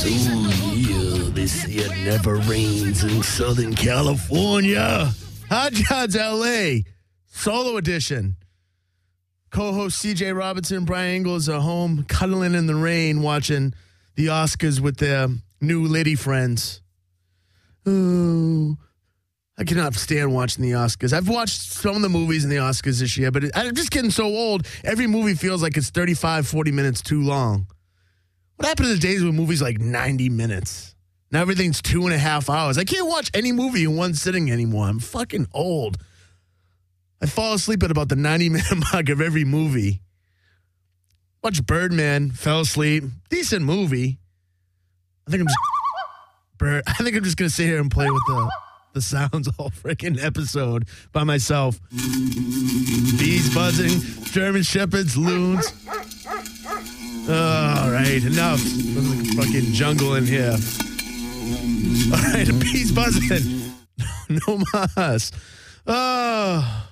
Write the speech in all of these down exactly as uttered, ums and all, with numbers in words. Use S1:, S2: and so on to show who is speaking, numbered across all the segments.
S1: Ooh, yeah, they say it never rains in Southern California. Hot Shots L A, solo edition. Co-host C J Robinson, Brian Ingles are home, cuddling in the rain, watching the Oscars with their new lady friends. Oh, I cannot stand watching the Oscars. I've watched some of the movies in the Oscars this year, but it, I'm just getting so old. Every movie feels like it's thirty-five, forty minutes too long. What happened to the days when movies like ninety minutes? Now everything's two and a half hours. I can't watch any movie in one sitting anymore. I'm fucking old. I fall asleep at about the ninety-minute mark of every movie. Watched Birdman, fell asleep. Decent movie. I think I'm just, Bird, I think I'm just going to sit here and play with the, the sounds all freaking episode by myself. Bees buzzing, German shepherds, loons. All right, enough. There's like a fucking jungle in here. All right, the bees buzzing. No mas. Oh.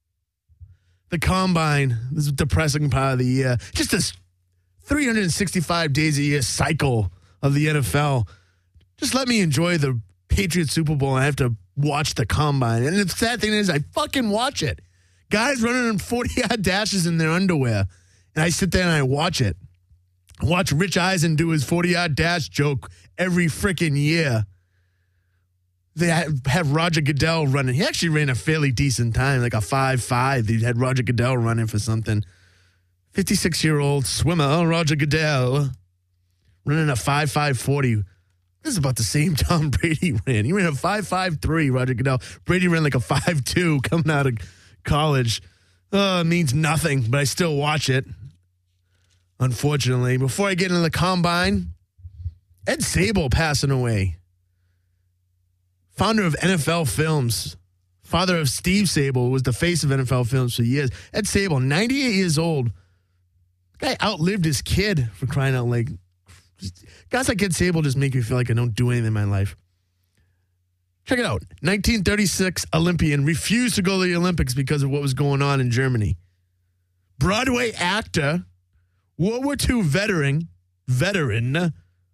S1: The Combine. This is a depressing part of the year. Just a three hundred sixty-five days a year cycle of the N F L. Just let me enjoy the Patriots Super Bowl and I have to watch the Combine. And the sad thing is I fucking watch it. Guys running on forty-yard dashes in their underwear. And I sit there and I watch it. I watch Rich Eisen do his forty-yard dash joke every freaking year. They have Roger Goodell running. He actually ran a fairly decent time, like a five five. They had Roger Goodell running for something. fifty-six-year-old swimmer, Roger Goodell, running a five five forty. This is about the same Tom Brady ran. He ran a five five three, Roger Goodell. Brady ran like a five two coming out of college. Uh, it means nothing, but I still watch it, unfortunately. Before I get into the Combine, Ed Sable passing away. Founder of N F L Films, father of Steve Sable, who was the face of N F L Films for years. Ed Sable, ninety-eight years old. The guy outlived his kid, for crying out loud. Guys like Ed Sable just make me feel like I don't do anything in my life. Check it out. nineteen thirty-six Olympian refused to go to the Olympics because of what was going on in Germany. Broadway actor, World War Two veteran, veteran,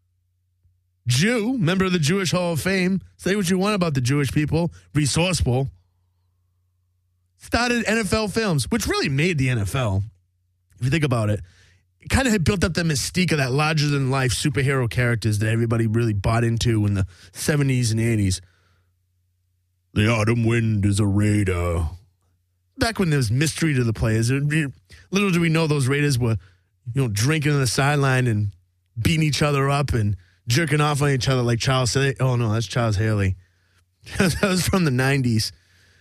S1: Jew, member of the Jewish Hall of Fame. Say what you want about the Jewish people. Resourceful. Started N F L Films, which really made the N F L. If you think about it. It kind of had built up the mystique of that larger-than-life superhero characters that everybody really bought into in the seventies and eighties. The autumn wind is a raider. Back when there was mystery to the players. Little do we know those Raiders were, you know, drinking on the sideline and beating each other up and jerking off on each other like Charles said. Oh, no, that's Charles Haley. That was from the nineties.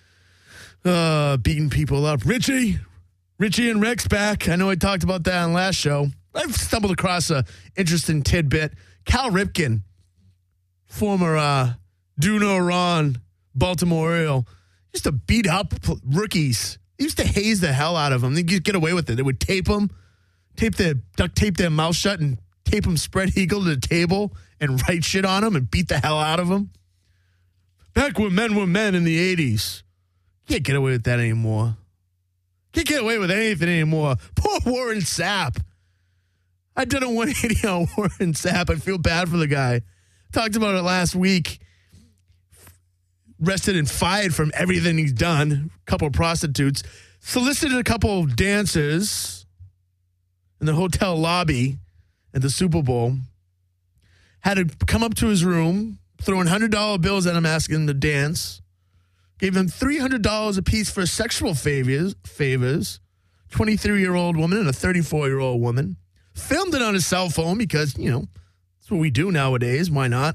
S1: Uh, beating people up. Richie, Richie and Rex back. I know I talked about that on last show. I've stumbled across a interesting tidbit. Cal Ripken, former uh, Do No Ron Baltimore Oriole, used to beat up rookies. He used to haze the hell out of them. They'd get away with it. They would tape them, tape their, duct tape their mouth shut and tape them spread eagle to the table and write shit on them and beat the hell out of them. Back when men were men in the eighties. Can't get away with that anymore. Can't get away with anything anymore. Poor Warren Sapp. I did a one eighty on Warren Sapp. I feel bad for the guy. Talked about it last week. Arrested and fired from everything he's done. A couple of prostitutes. Solicited a couple of dancers in the hotel lobby at the Super Bowl. Had to come up to his room, throwing one hundred dollar bills at him, asking him to dance. Gave him three hundred dollars apiece for sexual favors. favors. twenty-three-year-old woman and a thirty-four-year-old woman. Filmed it on his cell phone because, you know, that's what we do nowadays. Why not?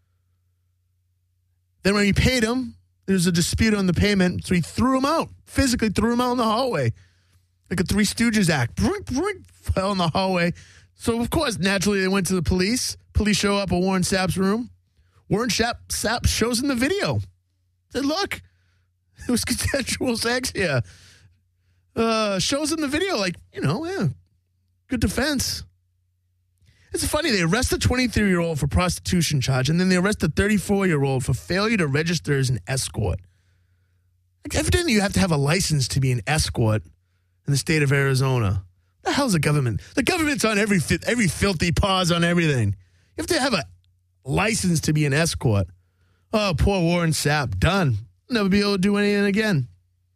S1: Then when he paid him, there was a dispute on the payment, so he threw him out. Physically threw him out in the hallway. Like a Three Stooges act. Brink, brink, fell in the hallway. So, of course, naturally, they went to the police. Police show up at Warren Sapp's room. Warren Sapp, Sapp shows him the video. Said, look, it was consensual sex here. Uh, shows him the video, like, you know, yeah, good defense. It's funny, they arrest the twenty-three-year-old for prostitution charge, and then they arrest the thirty-four-year-old for failure to register as an escort. Like, evidently, you have to have a license to be an escort in the state of Arizona. What the hell's the government? The government's on every every filthy paws on everything. You have to have a licensed to be an escort. Oh, poor Warren Sapp. Done. Never be able to do anything again.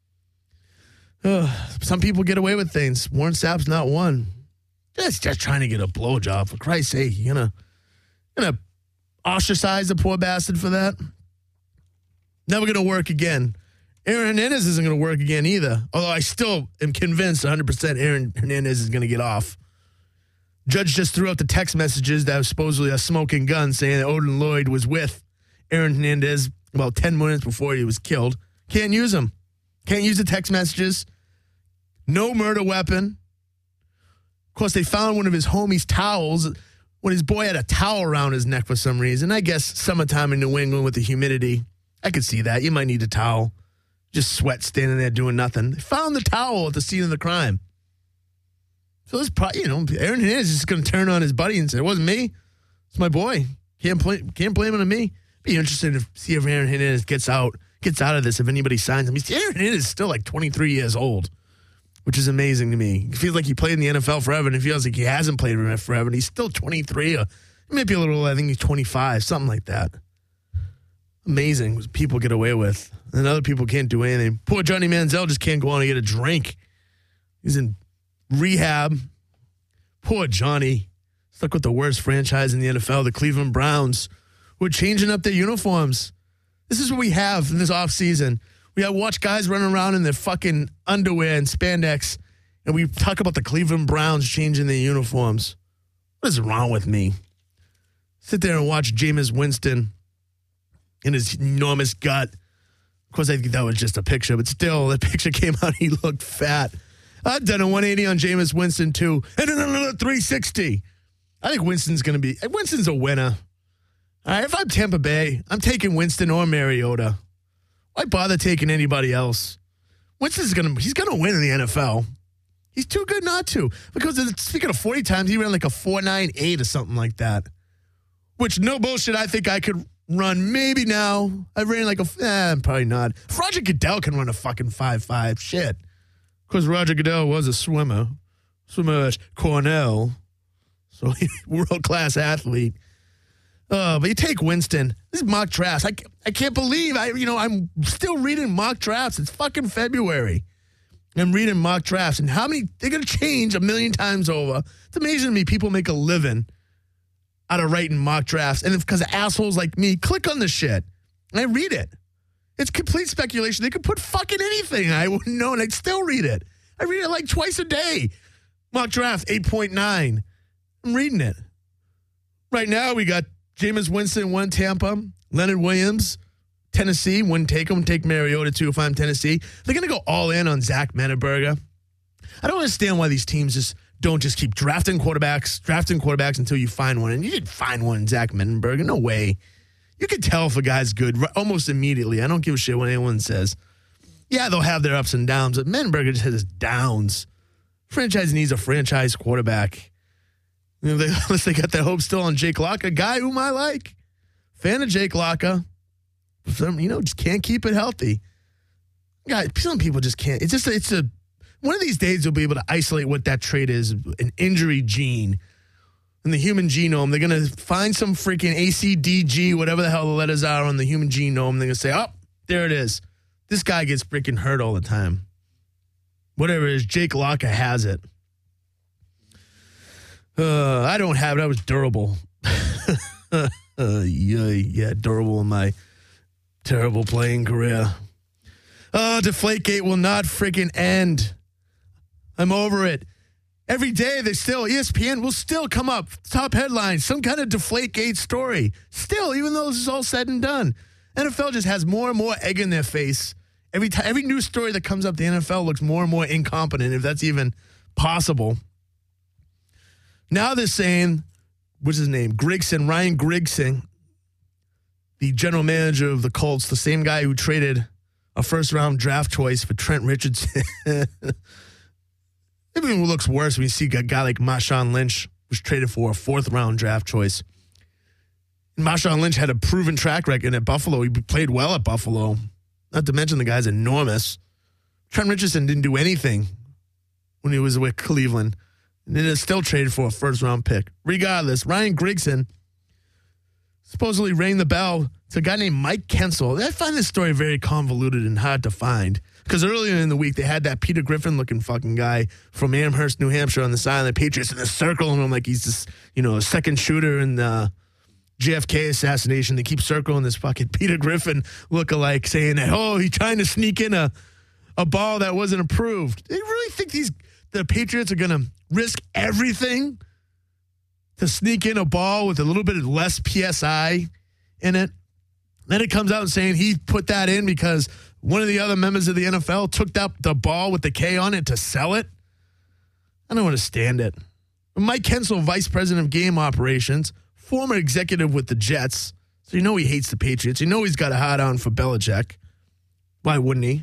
S1: Uh, some people get away with things. Warren Sapp's not one. Just, just trying to get a blowjob. For Christ's sake, you're gonna, gonna ostracize the poor bastard for that? Never gonna work again. Aaron Hernandez isn't gonna work again either. Although I still am convinced one hundred percent Aaron Hernandez is gonna get off. Judge just threw out the text messages that was supposedly a smoking gun saying that Odin Lloyd was with Aaron Hernandez about ten minutes before he was killed. Can't use them. Can't use the text messages. No murder weapon. Of course, they found one of his homies' towels when his boy had a towel around his neck for some reason. I guess summertime in New England with the humidity. I could see that. You might need a towel. Just sweat standing there doing nothing. They found the towel at the scene of the crime. So this, you know, Aaron Hernandez is just going to turn on his buddy and say, "It wasn't me. It's my boy. Can't blame, can't blame it on me." Be interested to see if Aaron Hernandez gets out, gets out of this. If anybody signs him, he's, Aaron Hernandez is still like twenty-three years old, which is amazing to me. He feels like he played in the N F L forever, and it feels like he hasn't played in it forever. And he's still twenty-three. Or maybe a little. I think he's twenty-five, something like that. Amazing what people get away with, and other people can't do anything. Poor Johnny Manziel just can't go on and get a drink. He's in rehab. Poor Johnny. Stuck with the worst franchise in the N F L, the Cleveland Browns. We're changing up their uniforms. This is what we have in this offseason. We have watch guys running around in their fucking underwear and spandex, and we talk about the Cleveland Browns changing their uniforms. What is wrong with me? Sit there and watch Jameis Winston in his enormous gut. Of course, I think that was just a picture, but still, the picture came out, he looked fat. I've done a one eighty on Jameis Winston, too, and then another three sixty. I think Winston's going to be, Winston's a winner. All right, if I'm Tampa Bay, I'm taking Winston or Mariota. Why bother taking anybody else? Winston's going to, he's going to win in the N F L. He's too good not to. Because speaking of forty times, he ran like a four nine eight or something like that. Which, no bullshit, I think I could run maybe now. I ran like a, eh, probably not. If Roger Goodell can run a fucking five five, shit. Because Roger Goodell was a swimmer. Swimmer at Cornell. So, world-class athlete. Uh, but you take Winston. This is mock drafts. I, I can't believe I, you know, I'm still reading mock drafts. It's fucking February. I'm reading mock drafts. And how many, they're going to change a million times over. It's amazing to me people make a living out of writing mock drafts. And because assholes like me click on the shit. And I read it. It's complete speculation. They could put fucking anything. I wouldn't know, and I'd still read it. I read it like twice a day. Mock draft, eight point nine. I'm reading it. Right now, we got Jameis Winston, one Tampa. Leonard Williams, Tennessee. Wouldn't take him. Take Mariota, too, if I'm Tennessee. They're going to go all in on Zach Mettenberger. I don't understand why these teams just don't just keep drafting quarterbacks, drafting quarterbacks until you find one. And you didn't find one in Zach Mettenberger. No way. You can tell if a guy's good almost immediately. I don't give a shit what anyone says. Yeah, they'll have their ups and downs, but Mettenberger just has his downs. Franchise needs a franchise quarterback. You know, they, unless they got their hopes still on Jake Locker, a guy whom I like. Fan of Jake Locker. Some, you know, just can't keep it healthy. God, some people just can't. It's just, it's a, one of these days you'll be able to isolate what that trait is, an injury gene. In the human genome, they're going to find some freaking A C D G, whatever the hell the letters are on the human genome. They're going to say, oh, there it is. This guy gets freaking hurt all the time. Whatever it is, Jake Locker has it. Uh, I don't have it. I was durable. uh, yeah, yeah, durable in my terrible playing career. Oh, Deflategate will not freaking end. I'm over it. Every day, they still, E S P N will still come up, top headlines, some kind of Deflategate story. Still, even though this is all said and done. N F L just has more and more egg in their face. Every time, every news story that comes up, the N F L looks more and more incompetent, if that's even possible. Now they're saying, what's his name? Grigson, Ryan Grigson, the general manager of the Colts, the same guy who traded a first-round draft choice for Trent Richardson. It even looks worse when you see a guy like Marshawn Lynch was traded for a fourth-round draft choice. And Marshawn Lynch had a proven track record at Buffalo. He played well at Buffalo. Not to mention the guy's enormous. Trent Richardson didn't do anything when he was with Cleveland. And then it's still traded for a first-round pick. Regardless, Ryan Grigson supposedly rang the bell to a guy named Mike Kensel. I find this story very convoluted and hard to find because earlier in the week they had that Peter Griffin-looking fucking guy from Amherst, New Hampshire on the side of the Patriots, and they're circling him like he's this, you know, a second shooter in the J F K assassination. They keep circling this fucking Peter Griffin lookalike, saying that, oh, he's trying to sneak in a, a ball that wasn't approved. They really think these the Patriots are going to risk everything to sneak in a ball with a little bit less P S I in it? Then it comes out saying he put that in because one of the other members of the N F L took up the ball with the K on it to sell it. I don't understand it. Mike Kensel, Vice President of Game Operations, former executive with the Jets, so you know he hates the Patriots. You know he's got a hard on for Belichick. Why wouldn't he?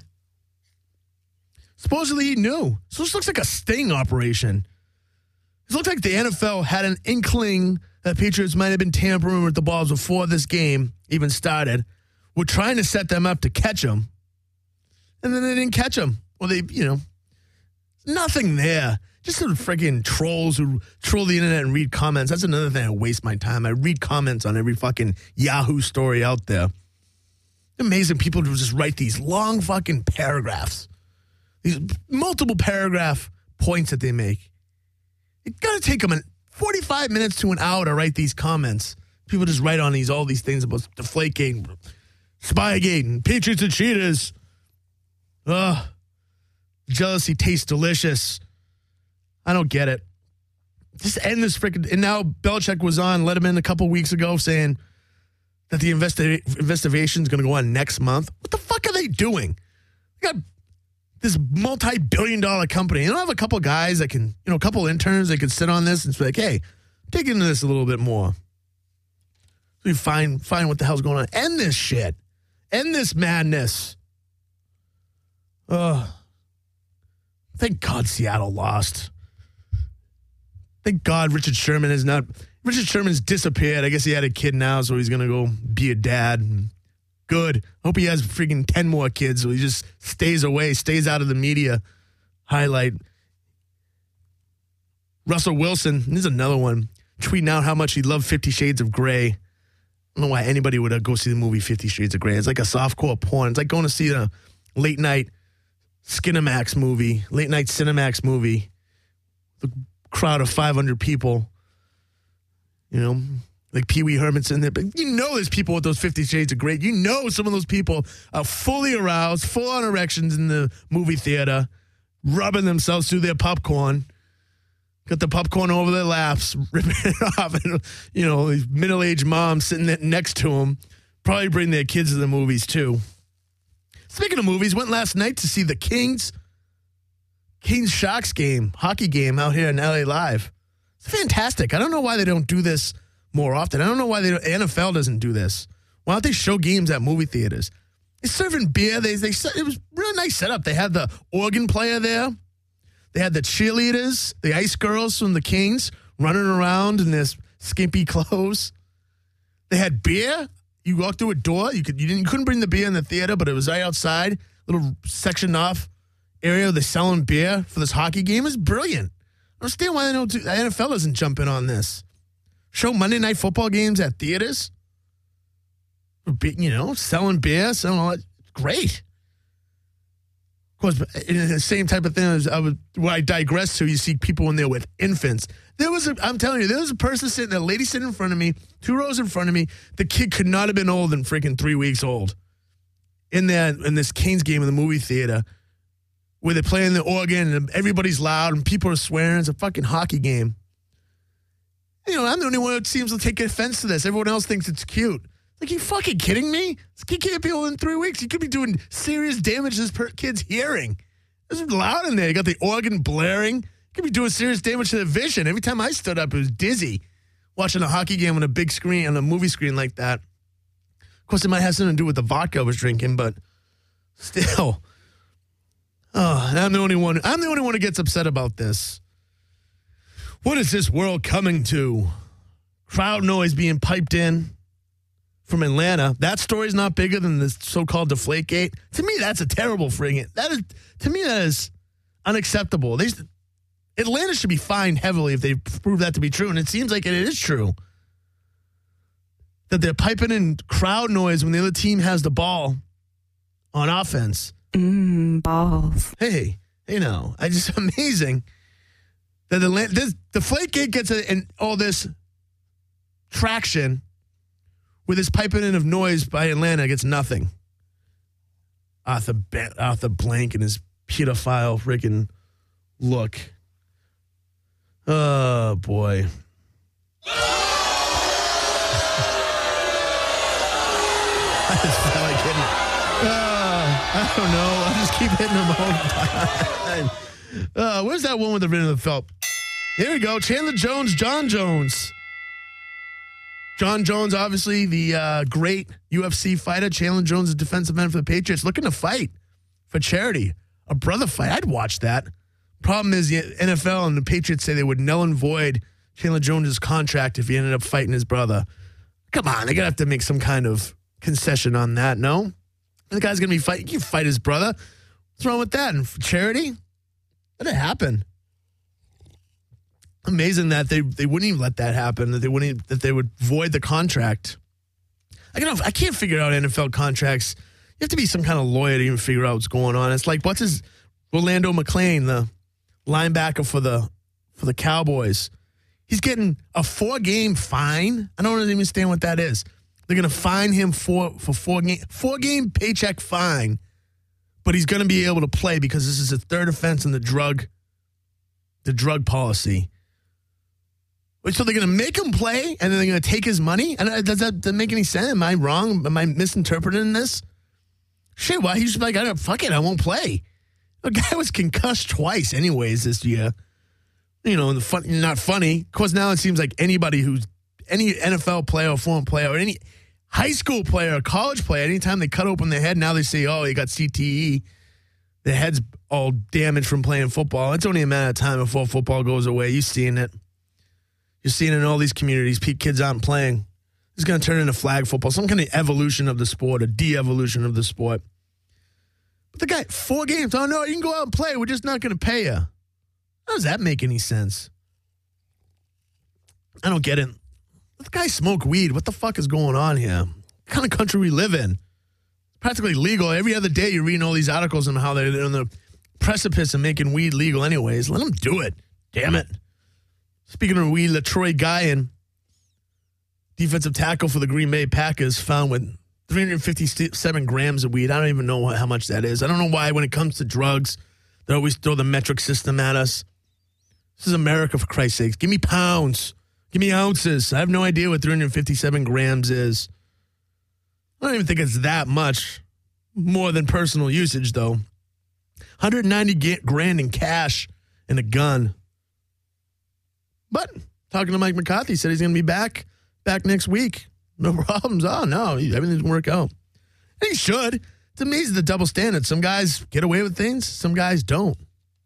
S1: Supposedly he knew. So this looks like a sting operation. It looked like the N F L had an inkling that Patriots might have been tampering with the balls before this game even started. We're trying to set them up to catch them. And then they didn't catch them. Well, they, you know, nothing there. Just some freaking trolls who troll the internet and read comments. That's another thing I waste my time. I read comments on every fucking Yahoo story out there. Amazing people who just write these long fucking paragraphs. These multiple paragraph points that they make. You got to take them forty-five minutes to an hour to write these comments. People just write on these all these things about Deflategate, Spygate, and Patriots and Cheetahs. Ugh. Jealousy tastes delicious. I don't get it. Just end this freaking. And now Belichick was on, let him in a couple weeks ago saying that the investi- investigation is going to go on next month. What the fuck are they doing? They got this multi-billion dollar company. You don't have a couple guys that can, you know, a couple interns that can sit on this and be like, hey, dig into this a little bit more. So we find, find what the hell's going on. End this shit. End this madness. Ugh. Thank God Seattle lost. Thank God Richard Sherman is not, Richard Sherman's disappeared. I guess he had a kid now, so he's going to go be a dad. Good. Hope he has freaking ten more kids so he just stays away, stays out of the media highlight. Russell Wilson, this is another one, tweeting out how much he loved Fifty Shades of Grey. I don't know why anybody would go see the movie Fifty Shades of Grey. It's like a softcore porn. It's like going to see a late night Skinamax movie, late night Cinemax movie. The crowd of five hundred people, you know, like Pee Wee Herman's in there. But you know there's people with those Fifty Shades of Grey. You know some of those people are fully aroused, full on erections in the movie theater, rubbing themselves through their popcorn. Got the popcorn over their laps, ripping it off. And, you know, these middle-aged moms sitting there next to them. Probably bring their kids to the movies, too. Speaking of movies, went last night to see the Kings Kings Sharks game, hockey game out here in L A Live. It's fantastic. I don't know why they don't do this more often. I don't know why the N F L doesn't do this. Why don't they show games at movie theaters? They're serving beer. They, they, it was a really nice setup. They had the organ player there. They had the cheerleaders, the ice girls from the Kings running around in their skimpy clothes. They had beer. You walked through a door. You could you didn't you couldn't bring the beer in the theater, but it was right outside, little sectioned off area. They're selling beer for this hockey game. It's brilliant. I don't understand why they don't do, the N F L doesn't jump in on this. Show Monday night football games at theaters. You know, selling beer, selling all that. Great. Of course, in the same type of thing as I would, where I digress to, you see people in there with infants. There was a, I'm telling you, there was a person sitting there, a lady sitting in front of me, two rows in front of me. The kid could not have been older than freaking three weeks old. In there, in this Canes game in the movie theater, where they're playing the organ and everybody's loud and people are swearing. It's a fucking hockey game. You know, I'm the only one that seems to take offense to this. Everyone else thinks it's cute. Like, you fucking kidding me? This kid can't be older than three weeks. You could be doing serious damage to this per- kid's hearing. It's loud in there. You got the organ blaring. You could be doing serious damage to the vision. Every time I stood up, it was dizzy watching a hockey game on a big screen, on a movie screen like that. Of course, it might have something to do with the vodka I was drinking, but still. Oh, I'm the only one. I'm the only one who gets upset about this. What is this world coming to? Crowd noise being piped in from Atlanta. That story's not bigger than the so-called Deflategate. To me, that's a terrible friggin'. That is, to me, that is unacceptable. They, Atlanta should be fined heavily if they prove that to be true, and it seems like it is true. The that they're piping in crowd noise when the other team has the ball on offense.
S2: Mmm, balls.
S1: Hey, you know, I just amazing that the this Deflategate gets a, and all this traction with this piping in of noise by Atlanta gets nothing. Arthur ba- Arthur Blank and his pedophile freaking look. Oh boy. I just felt like hitting. Uh, I don't know. I'll just keep hitting them all the time. Uh, where's that one with the rim of the felt? Here we go. Chandler Jones, John Jones. John Jones, obviously the uh, great U F C fighter. Chandler Jones, a defensive end for the Patriots, looking to fight for charity. A brother fight. I'd watch that. Problem is the N F L and the Patriots say they would null and void Chandler Jones' contract if he ended up fighting his brother. Come on, they're going to have to make some kind of concession on that, no? The guy's going to be fighting. You can fight his brother. What's wrong with that? And for charity? Let it happen. Amazing that they, they wouldn't even let that happen, that they wouldn't that they would void the contract. I don't know, I can't figure out N F L contracts. You have to be some kind of lawyer to even figure out what's going on. It's like, what's his Orlando McClain, the linebacker for the for the Cowboys. He's getting a four-game fine. I don't even understand what that is. They're going to fine him for, for four game four game paycheck fine, but he's going to be able to play because this is a third offense in the drug the drug policy. So they're going to make him play, and then they're going to take his money? And does that, does that make any sense? Am I wrong? Am I misinterpreting this? Shit, why? He's just like, I don't, fuck it, I won't play. The guy was concussed twice anyways this year. You know, the fun, not funny. Of course, now it seems like anybody who's, any N F L player or former player or any high school player or college player, anytime they cut open their head, now they say, oh, you got C T E. Their head's all damaged from playing football. It's only a matter of time before football goes away. You're seeing it. You're seeing it in all these communities. Kids aren't playing. It's going to turn into flag football, some kind of evolution of the sport, a de-evolution of the sport. But the guy, four games. Oh, no, you can go out and play. We're just not going to pay you. How does that make any sense? I don't get it. Let the guy smoke weed. What the fuck is going on here? What kind of country we live in? It's practically legal. Every other day you're reading all these articles on how they're on the precipice of making weed legal anyways. Let them do it. Damn it. Speaking of weed, LaTroy Guion, defensive tackle for the Green Bay Packers, found with three hundred fifty-seven grams of weed. I don't even know how much that is. I don't know why when it comes to drugs, they always throw the metric system at us. This is America, for Christ's sakes. Give me pounds. Give me ounces. I have no idea what three hundred fifty-seven grams is. I don't even think it's that much more than personal usage, though. one hundred ninety grand in cash and a gun. But talking to Mike McCarthy, said he's going to be back back next week. No problems. Oh, no, everything's going to work out. And he should. It's amazing the double standard. Some guys get away with things. Some guys don't.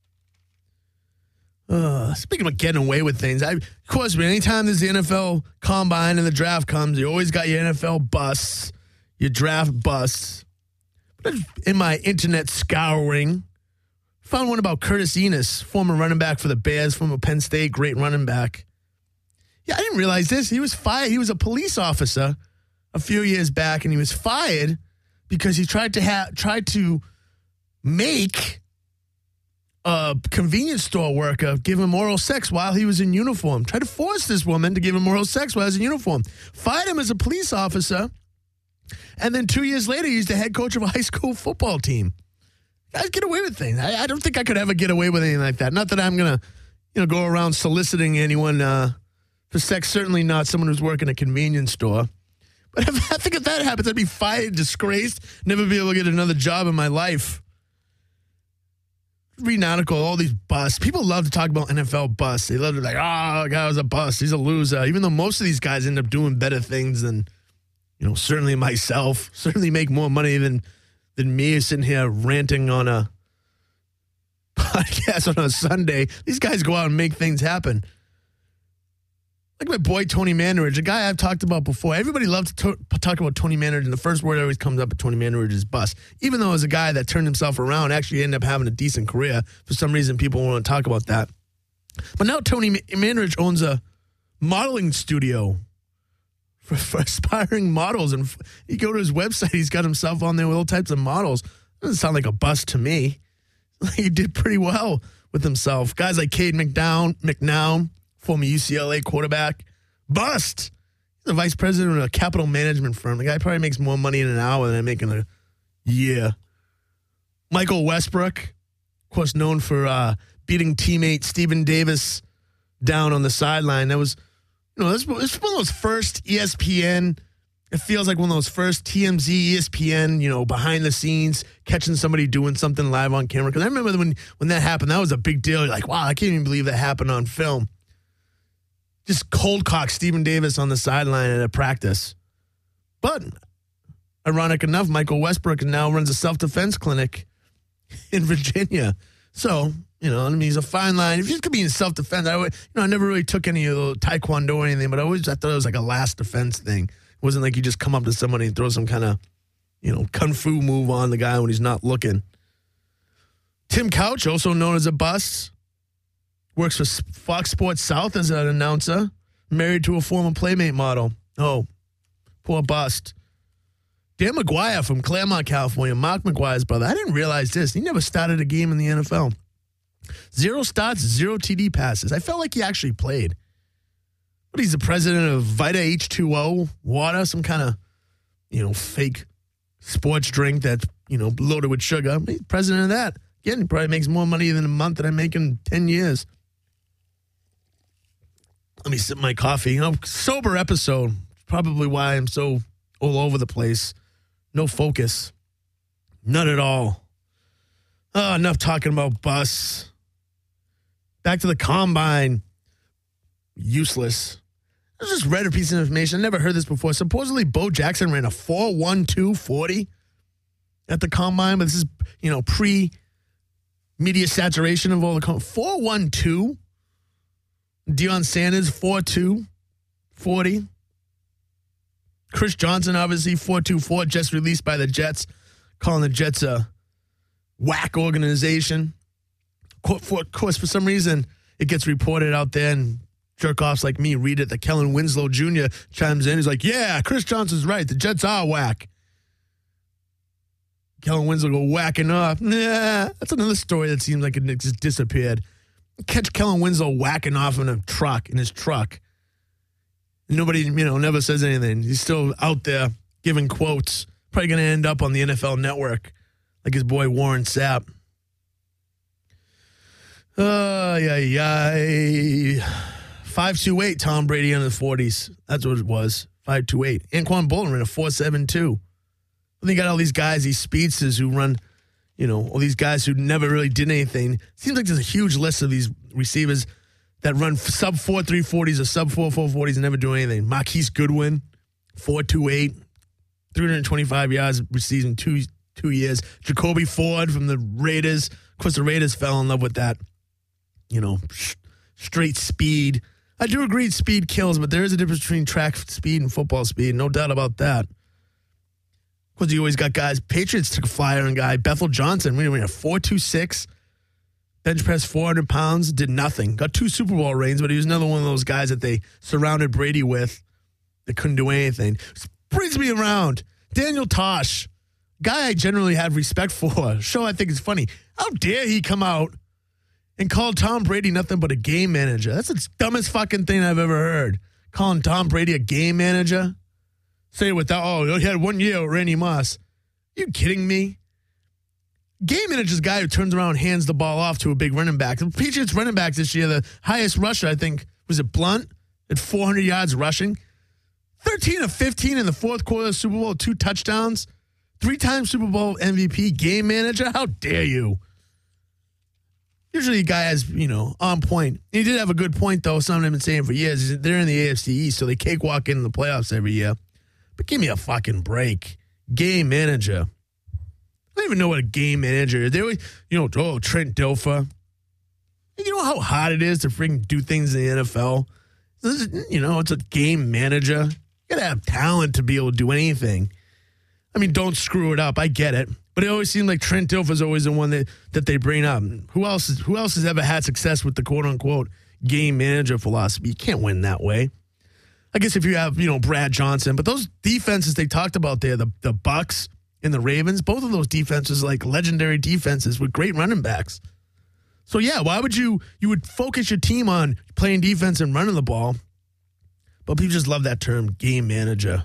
S1: Uh, speaking of getting away with things, I, of course, anytime there's the N F L combine and the draft comes, you always got your N F L busts, your draft busts. But in my internet scouring, found one about Curtis Enos, former running back for the Bears, former Penn State, great running back. Yeah, I didn't realize this. He was fired. He was a police officer a few years back, and he was fired because he tried to have tried to make a convenience store worker give him oral sex while he was in uniform. Tried to force this woman to give him oral sex while he was in uniform. Fired him as a police officer, and then two years later, he's the head coach of a high school football team. Guys get away with things. I, I don't think I could ever get away with anything like that. Not that I'm going to, you know, go around soliciting anyone uh, for sex. Certainly not someone who's working a convenience store. But if, I think if that happens, I'd be fired, disgraced, never be able to get another job in my life. Read an article, all these busts. People love to talk about N F L busts. They love to be like, oh, the guy was a bust. He's a loser. Even though most of these guys end up doing better things than, you know, certainly myself. Certainly make more money than than me sitting here ranting on a podcast on a Sunday. These guys go out and make things happen. Like my boy Tony Mandarich, a guy I've talked about before. Everybody loves to to- talk about Tony Mandarich, and the first word that always comes up at Tony Mandarich is bust. Even though as a guy that turned himself around, actually ended up having a decent career. For some reason, people want to talk about that. But now Tony Mandarich owns a modeling studio for, for aspiring models. And you go to his website, he's got himself on there with all types of models. Doesn't sound like a bust to me. He did pretty well with himself. Guys like Cade McNown, McNown, former U C L A quarterback, bust. He's the vice president of a capital management firm. The guy probably makes more money in an hour than I make in a year. Michael Westbrook, of course, known for uh, beating teammate Stephen Davis down on the sideline. That was, you know, this was one of those first E S P N. It feels like one of those first T M Z, E S P N, you know, behind the scenes, catching somebody doing something live on camera. Because I remember when, when that happened, that was a big deal. You're like, wow, I can't even believe that happened on film. Just cold cock Stephen Davis on the sideline at a practice. But, ironic enough, Michael Westbrook now runs a self-defense clinic in Virginia. So, you know, I mean, he's a fine line. If he's going to be in self-defense, I, would, you know, I never really took any of the taekwondo or anything, but I always I thought it was like a last defense thing. It wasn't like you just come up to somebody and throw some kind of, you know, kung fu move on the guy when he's not looking. Tim Couch, also known as a bust, works for Fox Sports South as an announcer, married to a former Playmate model. Oh, poor bust. Dan McGuire from Claremont, California, Mark McGuire's brother. I didn't realize this. He never started a game in the N F L. Zero starts, zero T D passes. I felt like he actually played. But he's the president of Vita H two O water, some kind of, you know, fake sports drink that's, you know, loaded with sugar. He's president of that. Again, he probably makes more money than a month that I make in ten years. Let me sip my coffee. You know, sober episode. Probably why I'm so all over the place. No focus. None at all. Oh, enough talking about bus. Back to the combine. Useless. I just read a piece of information. I never heard this before. Supposedly, Bo Jackson ran a four one two forty at the combine, but this is, you know, pre-media saturation of all the com- four one two. Deion Sanders, four two forty. Chris Johnson, obviously, four two four, just released by the Jets, calling the Jets a whack organization. Of course, for some reason, it gets reported out there, and jerk-offs like me read it, that Kellen Winslow Junior chimes in. He's like, yeah, Chris Johnson's right. The Jets are whack. Kellen Winslow go whacking off. Nah, that's another story that seems like it just disappeared. Catch Kellen Winslow whacking off in a truck, in his truck. Nobody, you know, never says anything. He's still out there giving quotes. Probably going to end up on the N F L Network, like his boy Warren Sapp. Oh, yeah, yeah. five two eight, Tom Brady under the forties. That's what it was. five two eight. Anquan Bolden ran a four seven two. Then you got all these guys, these speedsters who run, you know, all these guys who never really did anything. Seems like there's a huge list of these receivers that run sub four three forties or sub four four forties and never do anything. Marquise Goodwin, four two eight, three hundred twenty-five yards receiving two two years. Jacoby Ford from the Raiders. Of course, the Raiders fell in love with that, you know, sh- straight speed. I do agree speed kills, but there is a difference between track speed and football speed. No doubt about that. Of course, you always got guys. Patriots took a flyer on a guy. Bethel Johnson, we went a four two six. Bench press four hundred pounds, did nothing. Got two Super Bowl rings, but he was another one of those guys that they surrounded Brady with that couldn't do anything. Brings me around. Daniel Tosh, guy I generally have respect for. Show I think is funny. How dare he come out and call Tom Brady nothing but a game manager? That's the dumbest fucking thing I've ever heard. Calling Tom Brady a game manager? Say it without, oh, he had one year with Randy Moss. Are you kidding me? Game manager's a guy who turns around and hands the ball off to a big running back. The Patriots running backs this year, the highest rusher, I think, was it Blunt at four hundred yards rushing? thirteen of fifteen in the fourth quarter of the Super Bowl, two touchdowns. Three-time Super Bowl M V P, game manager? How dare you? Usually a guy has, you know, on point. He did have a good point, though, something I've been saying for years. They're in the A F C East, so they cakewalk in the playoffs every year. But give me a fucking break. Game manager. I don't even know what a game manager is. They always, you know, oh, Trent Dilfer. You know how hard it is to freaking do things in the N F L? This is, you know, it's a game manager. You got to have talent to be able to do anything. I mean, don't screw it up. I get it. But it always seemed like Trent Dilfer's always the one that, that they bring up. Who else, is, who else has ever had success with the quote-unquote game manager philosophy? You can't win that way. I guess if you have, you know, Brad Johnson, but those defenses they talked about there, the, the Bucks and the Ravens, both of those defenses like legendary defenses with great running backs. So, yeah, why would you, you would focus your team on playing defense and running the ball, but people just love that term, game manager.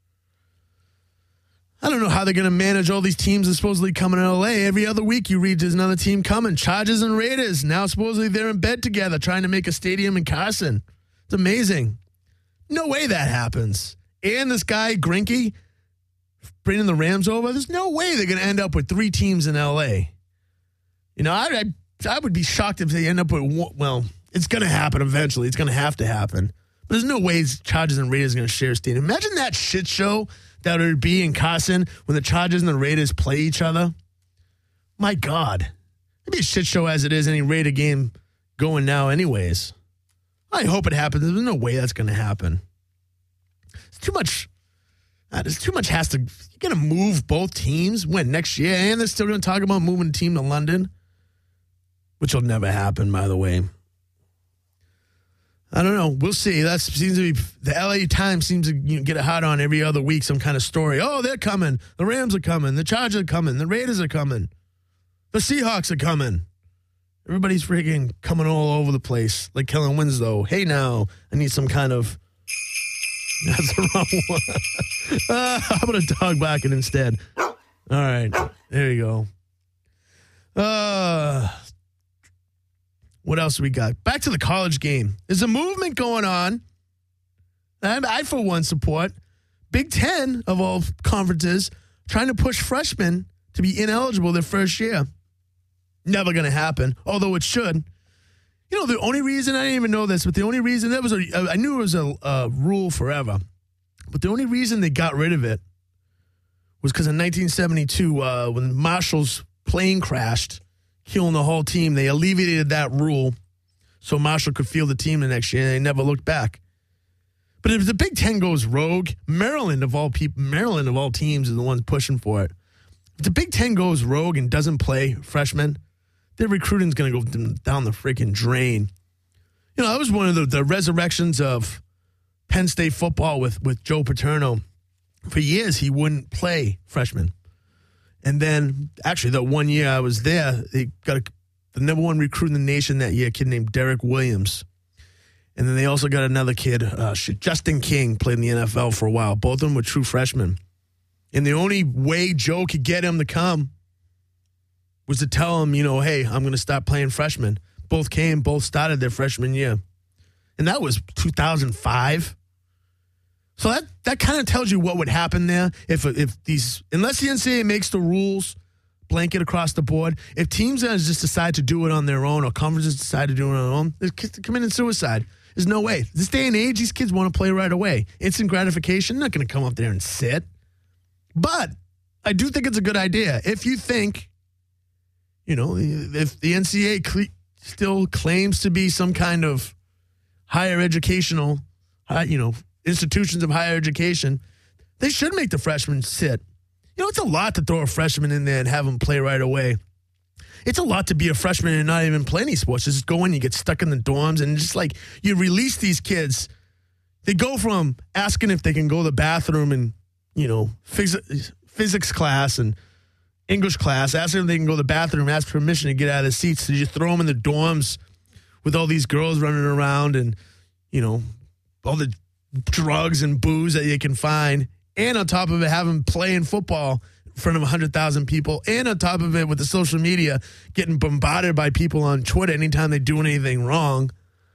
S1: I don't know how they're going to manage all these teams that are supposedly coming to L A. Every other week you read there's another team coming. Chargers and Raiders. Now supposedly they're in bed together trying to make a stadium in Carson. It's amazing. No way that happens. And this guy, Greinke, bringing the Rams over, there's no way they're going to end up with three teams in L A. You know, I, I, I would be shocked if they end up with one. Well, it's going to happen eventually. It's going to have to happen. But there's no way Chargers and Raiders are going to share a stadium. Imagine that shit show that would be in Carson when the Chargers and the Raiders play each other. My God. It'd be a shit show as it is any Raider game going now anyways. I hope it happens. There's no way that's going to happen. It's too much. Uh, there's too much has to. You're going to move both teams. When? Next year? And they're still going to talk about moving the team to London, which will never happen, by the way. I don't know. We'll see. That seems to be the L A Times seems to you know, get it hot on every other week. Some kind of story. Oh, they're coming. The Rams are coming. The Chargers are coming. The Raiders are coming. The Seahawks are coming. Everybody's freaking coming all over the place. Like Kellen Winslow. Hey, now I need some kind of. That's the wrong one. uh, how about a dog barking instead? All right, there you go. Uh. What else we got? Back to the college game. There's a movement going on. And I, for one, support Big Ten of all conferences trying to push freshmen to be ineligible their first year. Never going to happen, although it should. You know, the only reason, I didn't even know this, but the only reason, that was a, I knew it was a, a rule forever, but the only reason they got rid of it was because in nineteen seventy-two, uh, when Marshall's plane crashed, killing the whole team, they alleviated that rule so Marshall could field the team the next year, and they never looked back. But if the Big Ten goes rogue, Maryland of all people, Maryland of all teams is the ones pushing for it. If the Big Ten goes rogue and doesn't play freshmen, their recruiting's going to go down the freaking drain. You know, that was one of the, the resurrections of Penn State football with, with Joe Paterno. For years, he wouldn't play freshmen. And then, actually, that one year I was there, they got a, the number one recruit in the nation that year, a kid named Derek Williams. And then they also got another kid, uh, Justin King, played in the N F L for a while. Both of them were true freshmen. And the only way Joe could get him to come was to tell him, you know, hey, I'm going to stop playing freshmen. Both came, both started their freshman year. And that was two thousand five. So that, that kind of tells you what would happen there if if these, unless the N C double A makes the rules blanket across the board, if teams just decide to do it on their own or conferences decide to do it on their own, they're committing suicide. There's no way. This day and age, these kids want to play right away. Instant gratification, they're not going to come up there and sit. But I do think it's a good idea. If you think, you know, if the N C double A cl- still claims to be some kind of higher educational, uh, you know, institutions of higher education, they should make the freshmen sit. You know, it's a lot to throw a freshman in there and have them play right away. It's a lot to be a freshman and not even play any sports. Just go in, you get stuck in the dorms, and just like you release these kids. They go from asking if they can go to the bathroom and, you know, phys- physics class and English class, asking if they can go to the bathroom, ask permission to get out of the seats. So you throw them in the dorms with all these girls running around and, you know, all the drugs and booze that you can find, and on top of it, have them playing football in front of one hundred thousand people, and on top of it, with the social media, getting bombarded by people on Twitter anytime they do anything wrong.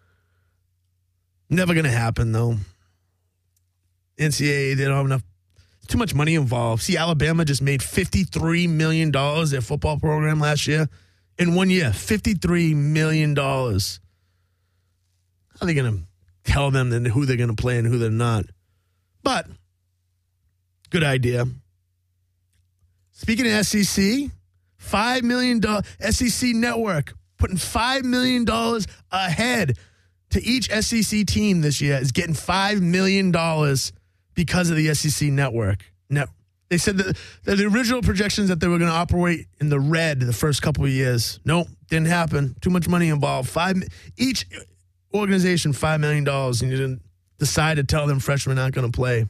S1: Never going to happen, though. N C double A, they don't have enough, too much money involved. See, Alabama just made fifty-three million dollars their football program last year. In one year, fifty-three million dollars. How are they going to tell them then who they're going to play and who they're not? But good idea. Speaking of S E C, five million dollars S E C Network putting five million dollars ahead to each S E C team this year is getting five million dollars because of the S E C Network. No, they said that, that the original projections that they were going to operate in the red the first couple of years. Nope, didn't happen. Too much money involved. Five each organization, five million dollars, and you didn't decide to tell them freshmen aren't going to play.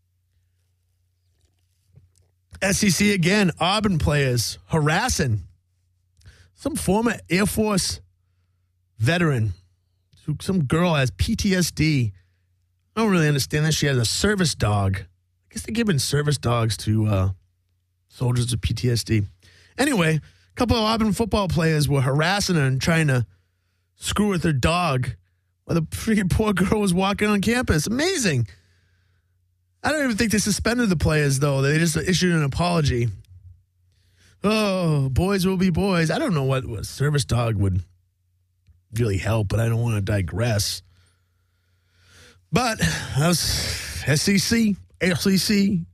S1: S E C again, Auburn players harassing some former Air Force veteran. Some girl has P T S D. I don't really understand that. She has a service dog. I guess they're giving service dogs to uh, soldiers with P T S D. Anyway, a couple of Auburn football players were harassing her and trying to screw with her dog while the freaking poor girl was walking on campus. Amazing. I don't even think they suspended the players, though. They just issued an apology. Oh, boys will be boys. I don't know what, what service dog would really help, but I don't want to digress. But that was S E C, S E C.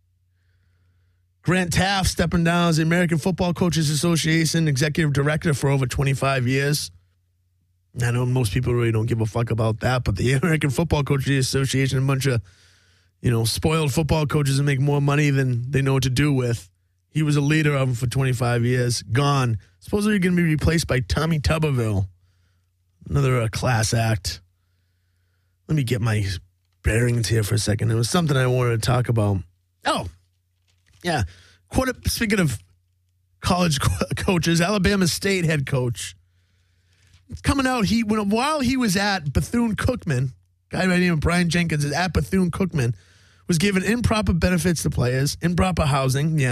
S1: Grant Taft stepping down as the American Football Coaches Association executive director for over twenty-five years. I know most people really don't give a fuck about that, but the American Football Coaches Association, a bunch of, you know, spoiled football coaches that make more money than they know what to do with. He was a leader of them for twenty-five years. Gone. Supposedly going to be replaced by Tommy Tuberville. Another uh, class act. Let me get my bearings here for a second. There was something I wanted to talk about. Oh, yeah. Quarter, speaking of college co- coaches, Alabama State head coach. Coming out, he when while he was at Bethune-Cookman, guy by the name of Brian Jenkins is at Bethune-Cookman, was given improper benefits to players, improper housing, yeah.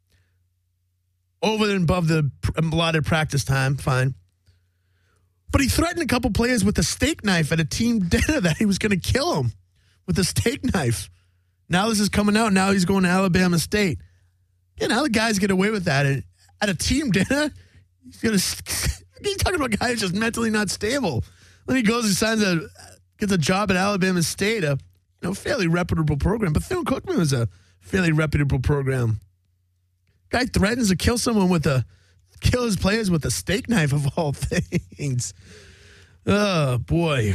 S1: Over and above the allotted practice time, fine. But he threatened a couple players with a steak knife at a team dinner that he was going to kill them with a steak knife. Now this is coming out. Now he's going to Alabama State. You know, how the guys get away with that at a team dinner? He's going to. He's talking about guys just mentally not stable. Then he goes and signs a gets a job at Alabama State, a you know fairly reputable program. Bethune-Cookman was a fairly reputable program. Guy threatens to kill someone with a kill his players with a steak knife of all things. Oh boy,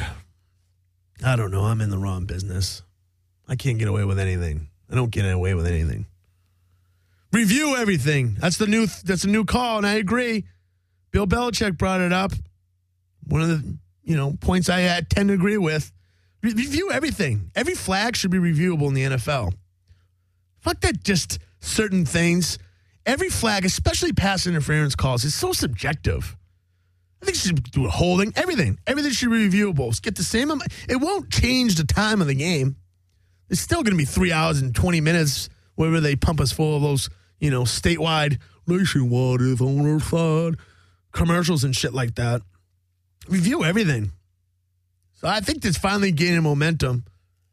S1: I don't know. I'm in the wrong business. I can't get away with anything. I don't get away with anything. Review everything. That's the new. That's a new call, and I agree. Bill Belichick brought it up. One of the you know points I had, tend to agree with. Re- review everything. Every flag should be reviewable in the N F L. Fuck that. Just certain things. Every flag, especially pass interference calls, is so subjective. I think you should do a holding. Everything. Everything should be reviewable. Get the same amount. It won't change the time of the game. It's still going to be three hours and twenty minutes wherever they pump us full of those, you know, statewide, nationwide is on our side commercials and shit like that. Review everything. So I think it's finally gaining momentum.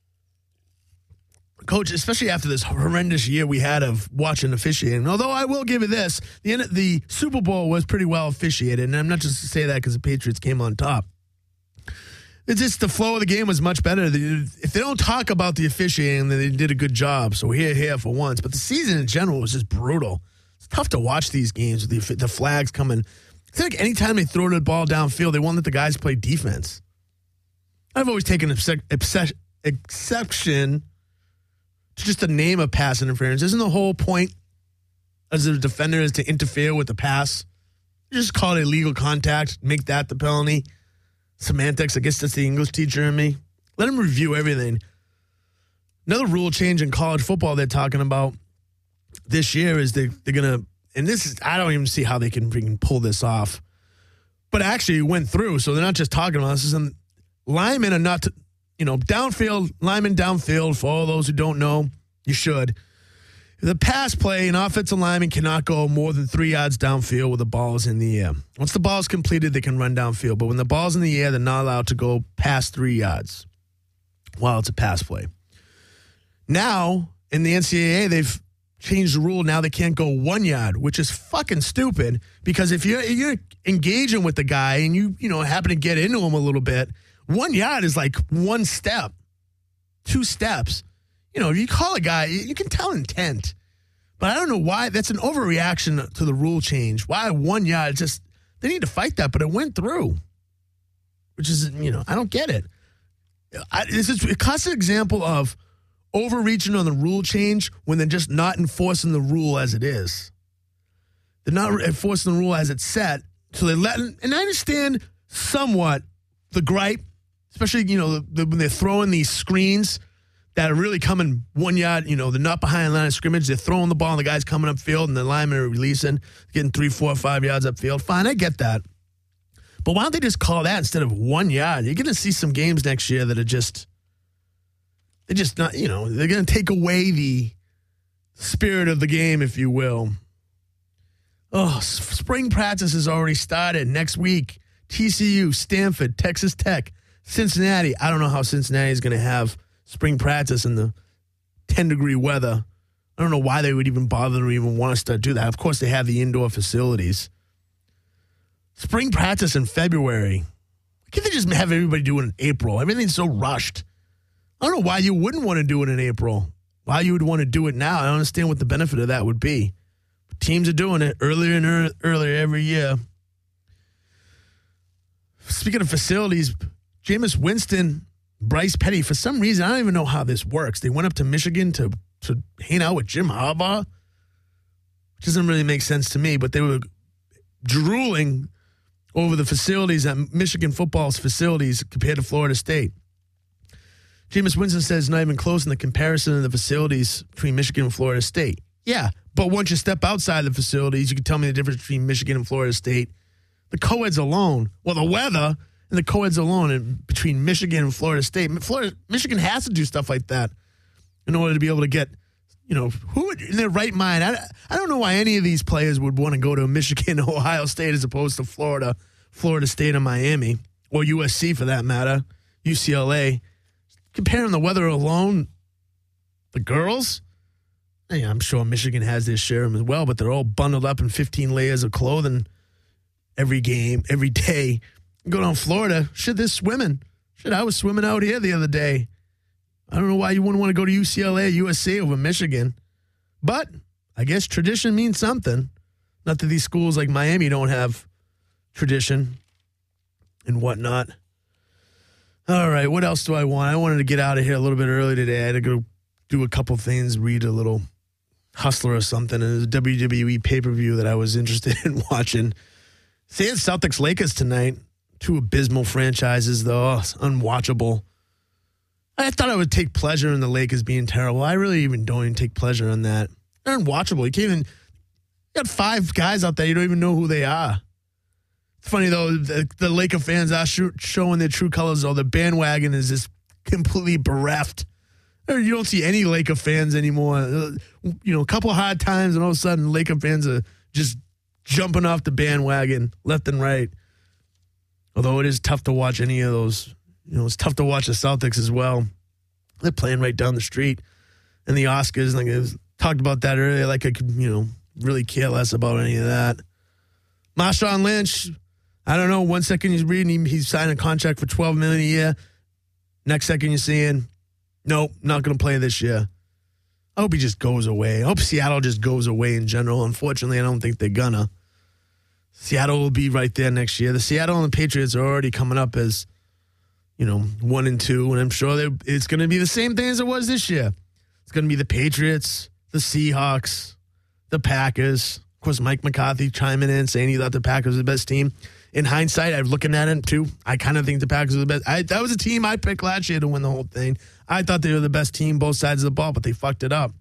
S1: Coach, especially after this horrendous year we had of watching officiating. Although I will give you this, the the Super Bowl was pretty well officiated, and I'm not just to say that because the Patriots came on top. It's just the flow of the game was much better. If they don't talk about the officiating, then they did a good job. So here, here for once. But the season in general was just brutal. It's tough to watch these games with the, the flags coming. I feel like anytime they throw the ball downfield, they won't let the guys play defense. I've always taken obse- exception to just the name of pass interference. Isn't the whole point as a defender is to interfere with the pass? You just call it illegal contact, make that the penalty. Semantics, I guess that's the English teacher in me. Let them review everything. Another rule change in college football they're talking about this year is they, they're going to, and this is, I don't even see how they can freaking pull this off. But actually it went through, so they're not just talking about this. And linemen are not, to, you know, downfield, linemen downfield, for all those who don't know, you should. The pass play, an offensive lineman cannot go more than three yards downfield with the ball is in the air. Once the ball is completed, they can run downfield. But when the ball's in the air, they're not allowed to go past three yards while it's a pass play. Now, in the N C double A, they've changed the rule. Now they can't go one yard, which is fucking stupid because if you're, you're engaging with the guy and you, you know, happen to get into him a little bit, one yard is like one step, two steps. You know, if you call a guy, you can tell intent. But I don't know why. That's an overreaction to the rule change. Why one yard? It's just, they need to fight that, but it went through. Which is, you know, I don't get it. I, this is a classic example of overreaching on the rule change when they're just not enforcing the rule as it is. They're not enforcing the rule as it's set. So they let, and I understand somewhat the gripe especially, you know, the, when they're throwing these screens that are really coming one yard, you know, they're not behind the line of scrimmage. They're throwing the ball, and the guy's coming upfield, and the linemen are releasing, getting three, four, five yards upfield. Fine, I get that. But why don't they just call that instead of one yard? You're going to see some games next year that are just, they're just not, you know, they're going to take away the spirit of the game, if you will. Oh, spring practice has already started next week. T C U, Stanford, Texas Tech, Cincinnati. I don't know how Cincinnati is going to have spring practice in the ten-degree weather. I don't know why they would even bother to even want us to do that. Of course, they have the indoor facilities. Spring practice in February. Why can't they just have everybody do it in April? Everything's so rushed. I don't know why you wouldn't want to do it in April. Why you would want to do it now. I don't understand what the benefit of that would be. But teams are doing it earlier and er- earlier every year. Speaking of facilities, Jameis Winston, Bryce Petty, for some reason, I don't even know how this works. They went up to Michigan to, to hang out with Jim Harbaugh, which doesn't really make sense to me, but they were drooling over the facilities at Michigan football's facilities compared to Florida State. Jameis Winston says it's not even close in the comparison of the facilities between Michigan and Florida State. Yeah, but once you step outside the facilities, you can tell me the difference between Michigan and Florida State. The co-eds alone, well, the weather and the co-eds alone in between Michigan and Florida State. Florida, Michigan has to do stuff like that in order to be able to get, you know, who would, in their right mind. I, I don't know why any of these players would want to go to Michigan or Ohio State as opposed to Florida, Florida State or Miami, or U S C for that matter, U C L A. Comparing the weather alone, the girls, yeah, I'm sure Michigan has their share of them as well, but they're all bundled up in fifteen layers of clothing every game, every day. Go down Florida, shit, they're swimming. Shit, I was swimming out here the other day. I don't know why you wouldn't want to go to U C L A, U S C over Michigan. But I guess tradition means something. Not that these schools like Miami don't have tradition and whatnot. All right, what else do I want? I wanted to get out of here a little bit early today. I had to go do a couple things, read a little Hustler or something. And it was a W W E pay-per-view that I was interested in watching. Say it's Celtics Lakers tonight. Two abysmal franchises, though. Oh, it's unwatchable. I thought I would take pleasure in the Lakers being terrible. I really even don't even take pleasure in that. They're unwatchable. You can't even. You got five guys out there. You don't even know who they are. It's funny, though, the, the Laker fans are sh- showing their true colors, though. The bandwagon is just completely bereft. You don't see any Laker fans anymore. You know, a couple of hard times, and all of a sudden, Laker fans are just jumping off the bandwagon left and right. Although it is tough to watch any of those. You know, it's tough to watch the Celtics as well. They're playing right down the street. And the Oscars, like I was, talked about that earlier, like I could, you know, really care less about any of that. Marshawn Lynch, I don't know. One second he's reading, he, he's signing a contract for twelve million dollars a year. Next second you're seeing, nope, not going to play this year. I hope he just goes away. I hope Seattle just goes away in general. Unfortunately, I don't think they're going to. Seattle will be right there next year. The Seattle and the Patriots are already coming up as, you know, one and two, and I'm sure it's going to be the same thing as it was this year. It's going to be the Patriots, the Seahawks, the Packers. Of course, Mike McCarthy chiming in, saying he thought the Packers were the best team. In hindsight, I'm looking at it, too. I kind of think the Packers are the best. I, that was a team I picked last year to win the whole thing. I thought they were the best team, both sides of the ball, but they fucked it up.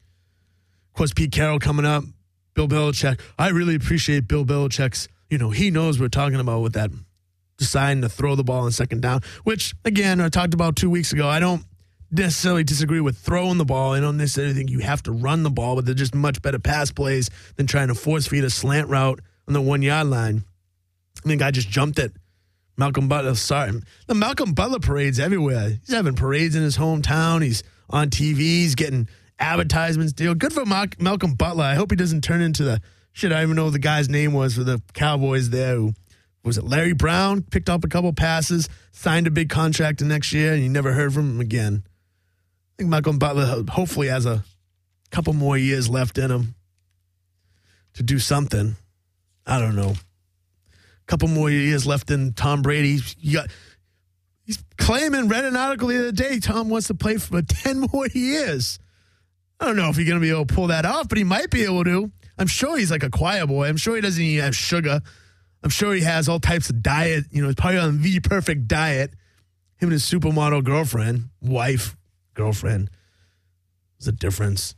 S1: Of course, Pete Carroll coming up. Bill Belichick. I really appreciate Bill Belichick's, you know, he knows what we're talking about with that deciding to throw the ball on second down, which, again, I talked about two weeks ago. I don't necessarily disagree with throwing the ball. I don't necessarily think you have to run the ball, but they're just much better pass plays than trying to force feed a slant route on the one-yard line. I mean, the guy just jumped it. Malcolm Butler, sorry. The Malcolm Butler parade's everywhere. He's having parades in his hometown. He's on T V. He's getting advertisements deal. Good for Mark, Malcolm Butler. I hope he doesn't turn into the shit. I don't even know what the guy's name was for the Cowboys there. Who, was it Larry Brown? Picked up a couple passes, signed a big contract the next year, and you never heard from him again. I think Malcolm Butler hopefully has a couple more years left in him to do something. I don't know. A couple more years left in Tom Brady. You got, he's claiming, read an article the other day, Tom wants to play for ten more years. I don't know if he's going to be able to pull that off, but he might be able to. I'm sure he's like a choir boy. I'm sure he doesn't even have sugar. I'm sure he has all types of diet. You know, he's probably on the perfect diet. Him and his supermodel girlfriend, wife, girlfriend. There's a difference.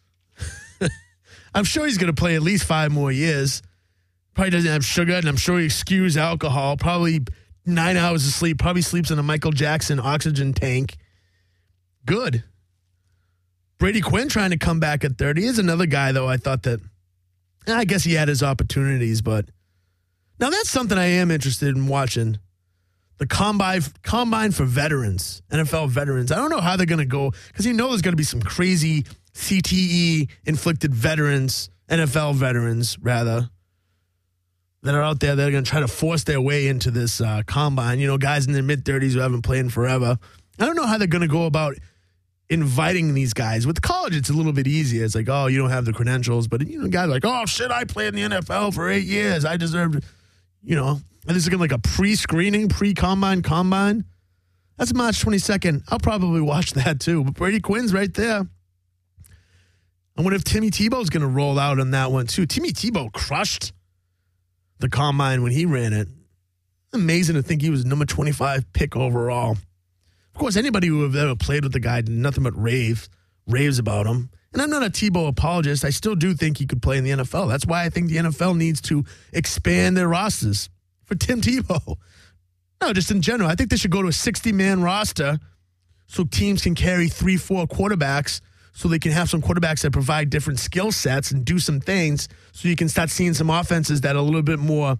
S1: I'm sure he's going to play at least five more years. Probably doesn't have sugar, and I'm sure he skews alcohol. Probably nine hours of sleep. Probably sleeps in a Michael Jackson oxygen tank. Good. Brady Quinn trying to come back at thirty is another guy, though. I thought that, I guess he had his opportunities, but now that's something I am interested in watching. The combine, combine for veterans, N F L veterans. I don't know how they're going to go, because you know there's going to be some crazy C T E-inflicted veterans, N F L veterans, rather, that are out there that are going to try to force their way into this uh, combine. You know, guys in their mid-thirties who haven't played in forever. I don't know how they're going to go about inviting these guys. With college, it's a little bit easier. It's like, oh, you don't have the credentials. But, you know, guys are like, oh, shit, I played in the N F L for eight years. I deserve, you know. And this is going to be like a pre-screening, pre-combine, combine. That's March twenty-second. I'll probably watch that, too. But Brady Quinn's right there. I wonder if Timmy Tebow's going to roll out on that one, too. Timmy Tebow crushed the combine when he ran it. Amazing to think he was number twenty-five pick overall. Of course, anybody who have ever played with the guy did nothing but rave, raves about him. And I'm not a Tebow apologist. I still do think he could play in the N F L. That's why I think the N F L needs to expand their rosters for Tim Tebow. No, just in general. I think they should go to a sixty-man roster so teams can carry three, four quarterbacks, so they can have some quarterbacks that provide different skill sets and do some things, so you can start seeing some offenses that are a little bit more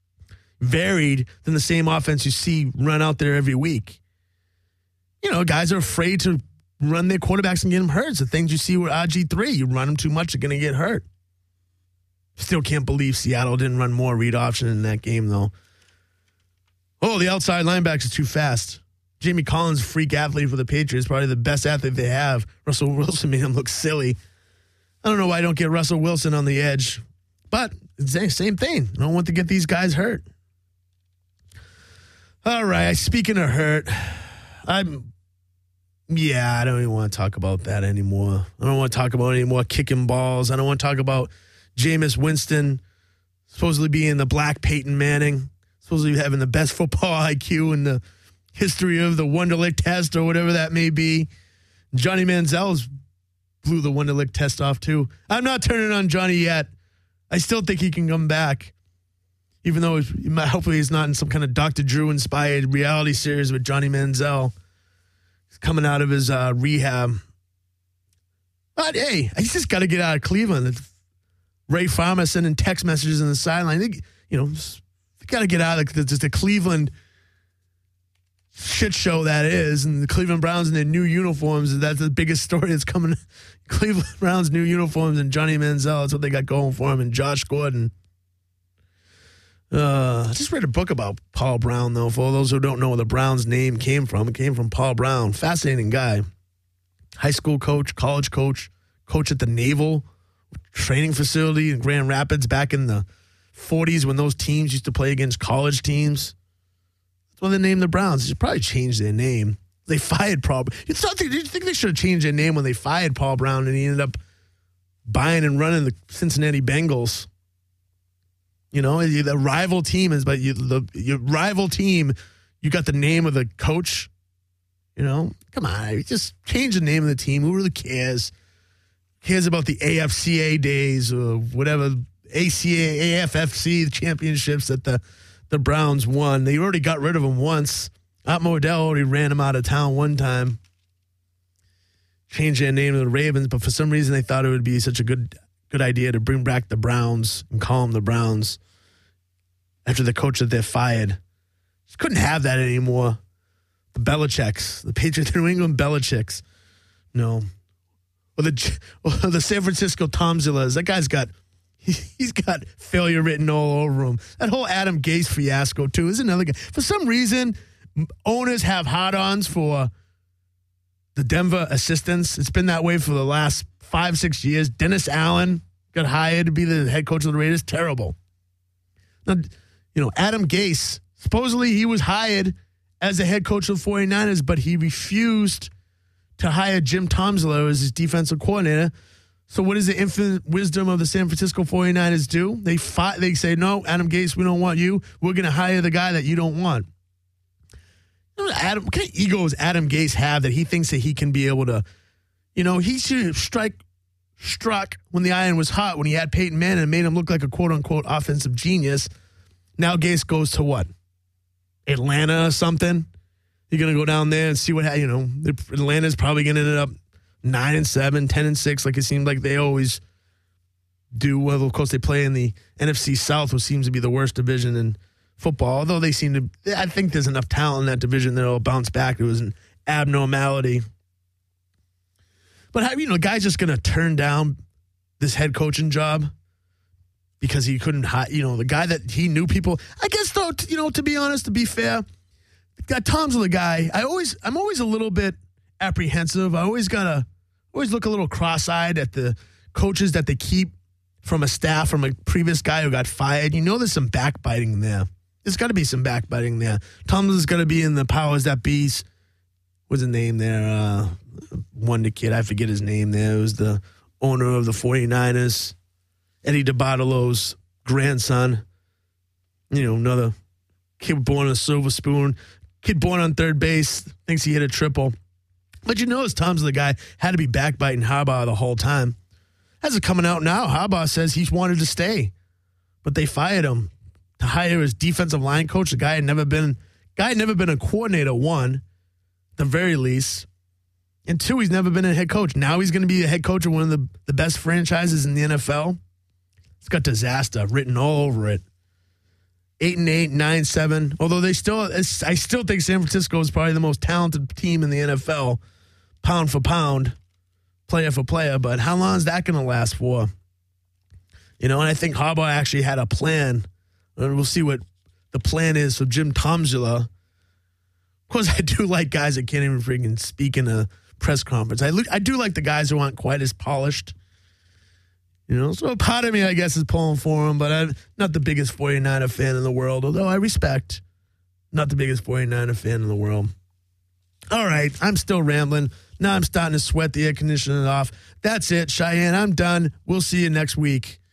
S1: varied than the same offense you see run out there every week. You know, guys are afraid to run their quarterbacks and get them hurt. It's the things you see with R G three. You run them too much, you're going to get hurt. Still can't believe Seattle didn't run more read option in that game, though. Oh, the outside linebackers are too fast. Jamie Collins, freak athlete for the Patriots, probably the best athlete they have. Russell Wilson made him look silly. I don't know why I don't get Russell Wilson on the edge. But same thing. I don't want to get these guys hurt. All right, speaking of hurt, I'm, yeah, I don't even want to talk about that anymore. I don't want to talk about any more kicking balls. I don't want to talk about Jameis Winston supposedly being the black Peyton Manning, supposedly having the best football I Q in the history of the Wonderlic test or whatever that may be. Johnny Manziel's blew the Wonderlic test off too. I'm not turning on Johnny yet. I still think he can come back, even though it's, hopefully he's not in some kind of Doctor Drew-inspired reality series with Johnny Manziel. He's coming out of his uh, rehab. But, hey, he's just got to get out of Cleveland. Ray Farmer sending text messages in the sideline. They, you know, they got to get out of the, just the Cleveland shit show that is, and the Cleveland Browns in their new uniforms. That's the biggest story that's coming. Cleveland Browns new uniforms and Johnny Manziel. That's what they got going for him. And Josh Gordon. Uh, I just read a book about Paul Brown, though. For those who don't know where the Browns name came from, it came from Paul Brown. Fascinating guy. High school coach, college coach, coach at the Naval training facility in Grand Rapids back in the forties when those teams used to play against college teams. That's why they named the Browns. They should probably change their name. They fired Paul. It's not, did you think they should have changed their name when they fired Paul Brown and he ended up buying and running the Cincinnati Bengals? You know, the rival team is, but you, the your rival team, you got the name of the coach. You know, come on, just change the name of the team. Who really cares? Cares about the A F C A days or whatever, A C A, A F F C championships that the, the Browns won. They already got rid of them once. Ott Modell already ran them out of town one time. Changed their name to the Ravens, but for some reason they thought it would be such a good good idea to bring back the Browns and call them the Browns after the coach that they fired. Just couldn't have that anymore. The Belichicks, the Patriots, the New England Belichicks. No. Or the or the San Francisco Tomzillas. That guy's got, he, he's got failure written all over him. That whole Adam Gase fiasco, too, is another guy. For some reason, owners have hard-ons for the Denver assistants. It's been that way for the last five, six years. Dennis Allen got hired to be the head coach of the Raiders. Terrible. Now, you know, Adam Gase, supposedly he was hired as the head coach of the 49ers, but he refused to hire Jim Tomsula as his defensive coordinator. So what does the infinite wisdom of the San Francisco 49ers do? They fight, they say, no, Adam Gase, we don't want you. We're going to hire the guy that you don't want. Adam, what kind of ego does Adam Gase have that he thinks that he can be able to, you know, he should have strike, struck when the iron was hot, when he had Peyton Manning and made him look like a quote-unquote offensive genius. Now Gase goes to what? Atlanta or something? You're going to go down there and see what, you know, Atlanta's probably going to end up nine and seven, ten and six, like it seemed like they always do. Well, of course, they play in the N F C South, which seems to be the worst division in football, although they seem to, I think there's enough talent in that division that it'll bounce back. It was an abnormality. But, how, you know, the guy's just going to turn down this head coaching job because he couldn't hire, you know, the guy that he knew people. I guess, though, t- you know, to be honest, to be fair, Tom's the guy. I always, I'm always a little bit apprehensive. I always got to, always look a little cross-eyed at the coaches that they keep from a staff, from a previous guy who got fired. You know there's some backbiting there. There's got to be some backbiting there. Tomlin's going to be in the powers that be. What's his name there? Uh, Wonder Kid. I forget his name there. It was the owner of the 49ers. Eddie DeBartolo's grandson. You know, another kid born on a silver spoon. Kid born on third base. Thinks he hit a triple. But you notice Tom's the guy had to be backbiting Harbaugh the whole time. As it's coming out now, Harbaugh says he's wanted to stay. But they fired him to hire his defensive line coach. The guy had never been guy had never been a coordinator, one, at the very least. And two, he's never been a head coach. Now he's going to be a head coach of one of the, the best franchises in the N F L. It's got disaster written all over it. Eight and eight, nine, seven. Although they still, I still think San Francisco is probably the most talented team in the N F L, pound for pound, player for player. But how long is that going to last for? You know, and I think Harbaugh actually had a plan. And we'll see what the plan is for Jim Tomsula. Of course, I do like guys that can't even freaking speak in a press conference. I, I do like the guys who aren't quite as polished. You know, so part of me, I guess, is pulling for him, but I'm not the biggest 49er fan in the world, although I respect. Not the biggest 49er fan in the world. All right, I'm still rambling. Now I'm starting to sweat the air conditioning off. That's it, Cheyenne. I'm done. We'll see you next week.